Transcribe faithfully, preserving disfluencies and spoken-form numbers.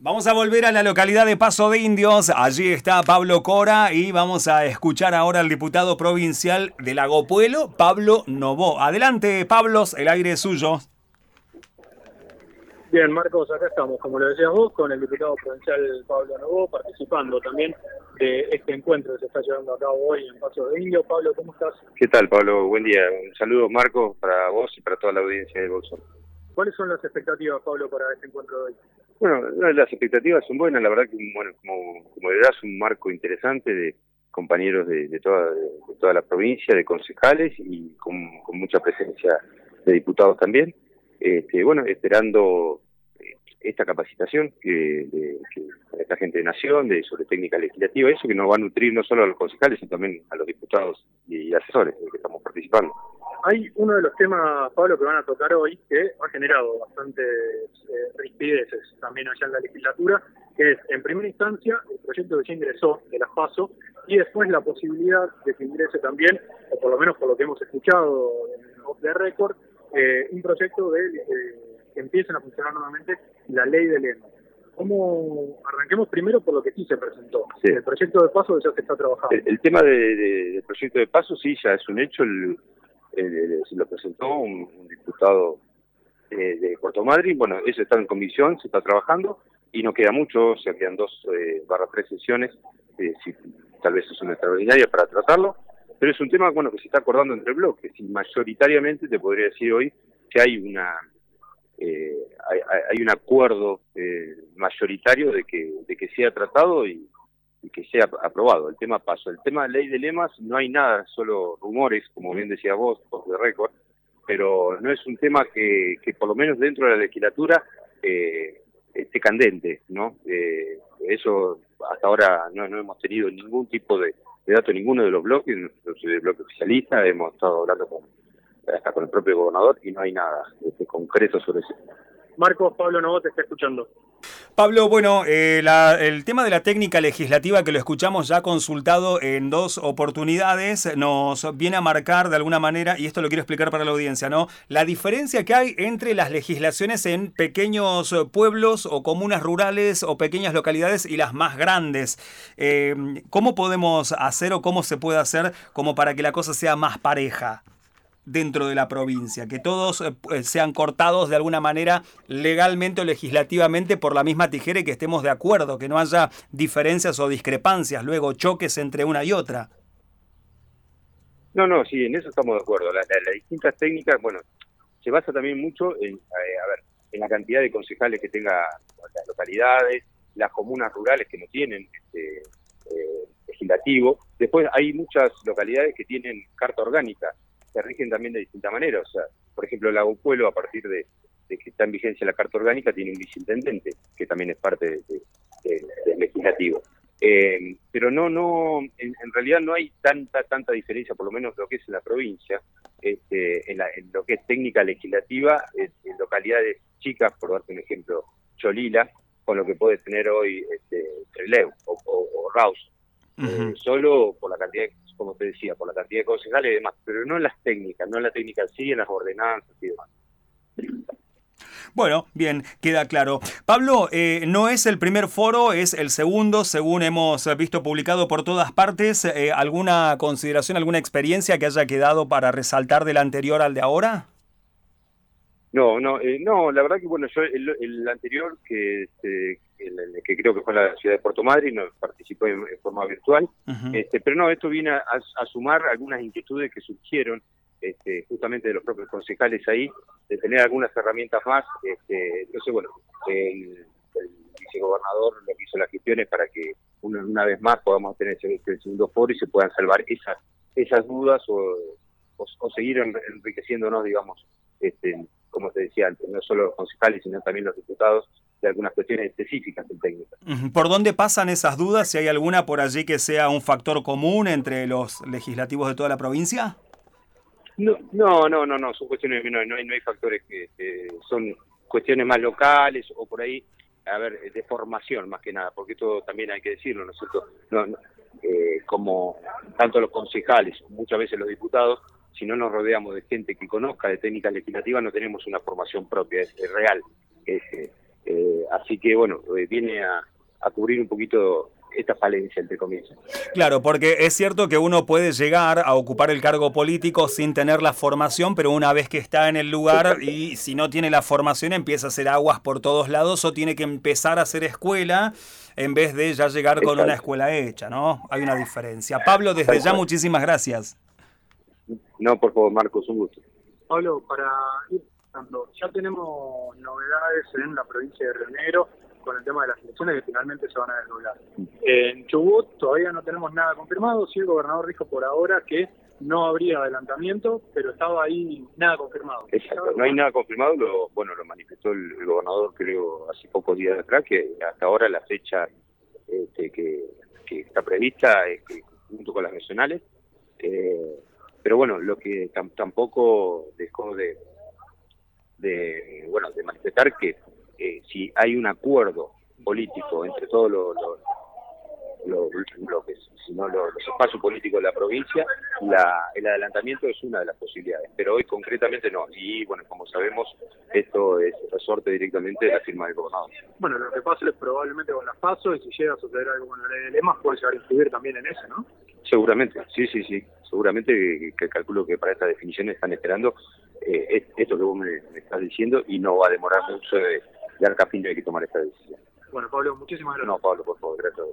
Vamos a volver a la localidad de Paso de Indios. Allí está Pablo Cora y vamos a escuchar ahora al diputado provincial de Lago Puelo, Pablo Novoa. Adelante, Pablo, el aire es suyo. Bien, Marcos, acá estamos, como lo decías vos, con el diputado provincial Pablo Novoa, participando también de este encuentro que se está llevando a cabo hoy en Paso de Indios. Pablo, ¿cómo estás? ¿Qué tal, Pablo? Buen día. Un saludo, Marcos, para vos y para toda la audiencia de Bolsón. ¿Cuáles son las expectativas, Pablo, para este encuentro de hoy? Bueno, las expectativas son buenas, la verdad que, bueno, como, como verás, un marco interesante de compañeros de, de, toda, de, de toda la provincia, de concejales y con, con mucha presencia de diputados también. Este, bueno, esperando esta capacitación que, de, que esta gente de Nación, de sobre técnica legislativa, eso que nos va a nutrir no solo a los concejales, sino también a los diputados y asesores de que estamos participando. Hay uno de los temas, Pablo, que van a tocar hoy, que ha generado bastantes eh, rispideces también allá en la legislatura, que es, en primera instancia, el proyecto que ya ingresó de las PASO, y después la posibilidad de que ingrese también, o por lo menos por lo que hemos escuchado en Off the Record, eh, un proyecto de eh, que empiecen a funcionar nuevamente la ley de lema. ¿Cómo? Arranquemos primero por lo que sí se presentó. Sí. El proyecto de PASO ya se está trabajando. El, el tema de, de, del proyecto de PASO sí, ya es un hecho. El, el, se lo presentó un, un diputado eh, de Puerto Madryn. Bueno, eso está en comisión, se está trabajando y no queda mucho, se quedan dos eh, barra tres sesiones, eh, si, tal vez es una extraordinaria para tratarlo, pero es un tema bueno que se está acordando entre bloques y mayoritariamente te podría decir hoy que hay una eh, hay, hay un acuerdo eh, mayoritario de que de que sea tratado y, y que sea aprobado. El tema PASO. El tema de ley de lemas no hay nada, solo rumores, como bien decía vos, Off the Record, pero no es un tema que, que por lo menos dentro de la legislatura eh, esté candente, ¿no? Eh, eso hasta ahora no, no hemos tenido ningún tipo de, de dato, ninguno de los bloques, yo soy del bloque oficialista, hemos estado hablando con, hasta con el propio gobernador y no hay nada este, concreto sobre eso. Marcos, Pablo Novoa te está escuchando. Pablo, bueno, eh, la, el tema de la técnica legislativa que lo escuchamos ya consultado en dos oportunidades nos viene a marcar de alguna manera, y esto lo quiero explicar para la audiencia, ¿no? La diferencia que hay entre las legislaciones en pequeños pueblos o comunas rurales o pequeñas localidades y las más grandes. Eh, ¿Cómo podemos hacer o cómo se puede hacer como para que la cosa sea más pareja dentro de la provincia, que todos eh, sean cortados de alguna manera legalmente o legislativamente por la misma tijera y que estemos de acuerdo, que no haya diferencias o discrepancias, luego choques entre una y otra? No, no, sí, en eso estamos de acuerdo. Las la, la distintas técnicas, bueno, se basa también mucho en, eh, a ver, en la cantidad de concejales que tenga las localidades, las comunas rurales que no tienen este, eh, legislativo. Después hay muchas localidades que tienen carta orgánica, se rigen también de distinta manera. O sea, por ejemplo, Lago Puelo, a partir de, de que está en vigencia la carta orgánica, tiene un viceintendente, que también es parte de, de, de, del legislativo. Eh, pero no, no, en, en realidad no hay tanta tanta diferencia, por lo menos lo que es en la provincia, este, en, la, en lo que es técnica legislativa, en, en localidades chicas, por darte un ejemplo, Cholila, con lo que puede tener hoy este, Trelew o, o, o Raus. Uh-huh. eh, solo por la cantidad de, como te decía, por la cantidad de concejales y demás, pero no en las técnicas, no en la técnica sí, en las ordenanzas y demás. Bueno, bien, queda claro. Pablo, eh, no es el primer foro, es el segundo, según hemos visto publicado por todas partes. Eh, ¿Alguna consideración, alguna experiencia que haya quedado para resaltar del anterior al de ahora? No, no, eh, no, la verdad que bueno, yo el, el anterior, que este, el, el que creo que fue en la ciudad de Puerto Madryn, no, participó en, en forma virtual, uh-huh. este, pero no, esto viene a, a sumar algunas inquietudes que surgieron este, justamente de los propios concejales ahí, de tener algunas herramientas más. Este, entonces, bueno, el, el vicegobernador lo que hizo las gestiones para que una, una vez más podamos tener ese, ese segundo foro y se puedan salvar esas esas dudas o, o, o seguir enriqueciéndonos, digamos, este, como te decía antes, no solo los concejales, sino también los diputados, de algunas cuestiones específicas en técnica. ¿Por dónde pasan esas dudas? ¿Si hay alguna por allí que sea un factor común entre los legislativos de toda la provincia? No, no, no, no, no son cuestiones, no, no, hay, no hay factores que, que son cuestiones más locales o por ahí, a ver, de formación más que nada, porque esto también hay que decirlo, ¿no es cierto? No, no, eh, como tanto los concejales, muchas veces los diputados, si no nos rodeamos de gente que conozca de técnica legislativa, no tenemos una formación propia, es, es real. Es, Eh, así que, bueno, eh, viene a, a cubrir un poquito esta falencia, entre comillas. Claro, porque es cierto que uno puede llegar a ocupar el cargo político sin tener la formación, pero una vez que está en el lugar Exacto. y si no tiene la formación empieza a hacer aguas por todos lados o tiene que empezar a hacer escuela en vez de ya llegar con Exacto. una escuela hecha, ¿no? Hay una diferencia. Pablo, desde Tal ya cual. muchísimas gracias. No, por favor, Marcos, un gusto. Pablo, para ir pasando, ya tenemos novedades en la provincia de Río Negro con el tema de las elecciones que finalmente se van a desdoblar. En Chubut todavía no tenemos nada confirmado, sí el gobernador dijo por ahora que no habría adelantamiento, pero estaba ahí nada confirmado. Exacto, no hay nada confirmado, lo, bueno, lo manifestó el, el gobernador creo hace pocos días atrás, que hasta ahora la fecha este, que, que está prevista es que, junto con las regionales, eh, pero bueno, lo que tam, tampoco dejó de, de, bueno, de manifestar que eh, si hay un acuerdo político entre todos los lo, lo, lo que sino los, los espacios políticos de la provincia, la, el adelantamiento es una de las posibilidades, pero hoy concretamente no. Y bueno, como sabemos, esto es resorte directamente de la firma del gobernador. Bueno, lo que pasa es probablemente con las PASO, y si llega a suceder algo con la ley de lemas, puede llegar a influir también en eso, ¿no? Seguramente, sí, sí, sí. Seguramente que, que calculo que para estas definiciones están esperando eh, esto que vos me, me estás diciendo y no va a demorar mucho de, de arca fin de que tomar esta decisión. Bueno, Pablo, muchísimas gracias. No, Pablo, por favor, gracias.